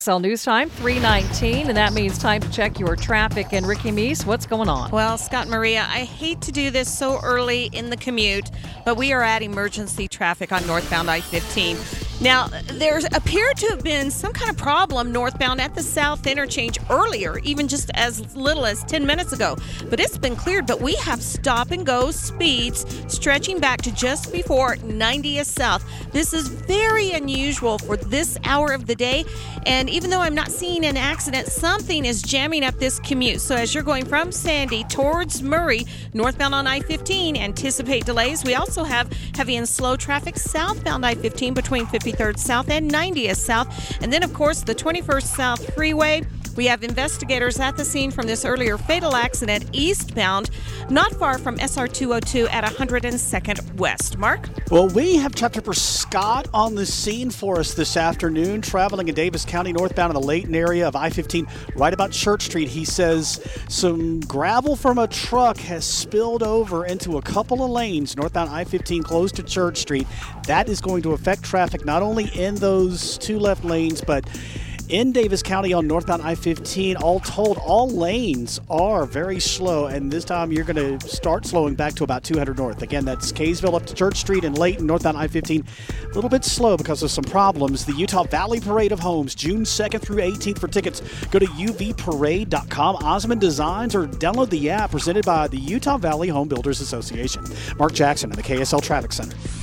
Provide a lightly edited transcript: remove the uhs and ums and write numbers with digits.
KSL News Time, 3:19, and that means time to check your traffic. And Ricky Meese, what's going on? Well, Scott and Maria, I hate to do this so early in the commute, but we are at emergency traffic on northbound I-15. Now, there appeared to have been some kind of problem northbound at the South Interchange earlier, even just as little as 10 minutes ago. But it's been cleared, but we have stop-and-go speeds stretching back to just before 90th South. This is very unusual for this hour of the day, and even though I'm not seeing an accident, something is jamming up this commute. So as you're going from Sandy towards Murray, northbound on I-15, anticipate delays. We also have heavy and slow traffic southbound I-15 between 53rd South and 90th South. And then, of course, the 21st South Freeway. We have investigators at the scene from this earlier fatal accident eastbound, not far from SR 202 at 102nd West. Mark? Well, we have Trapper Scott on the scene for us this afternoon, traveling in Davis County northbound in the Layton area of I-15, right about Church Street. He says some gravel from a truck has spilled over into a couple of lanes northbound I-15 close to Church Street. That is going to affect traffic not only in those two left lanes, but in Davis County on northbound I-15. All told, all lanes are very slow, and this time you're going to start slowing back to about 200 north. Again, that's Kaysville up to Church Street and Layton, northbound I-15. A little bit slow because of some problems. The Utah Valley Parade of Homes, June 2nd through 18th. For tickets, go to uvparade.com, Osmond Designs, or download the app presented by the Utah Valley Home Builders Association. Mark Jackson in the KSL Traffic Center.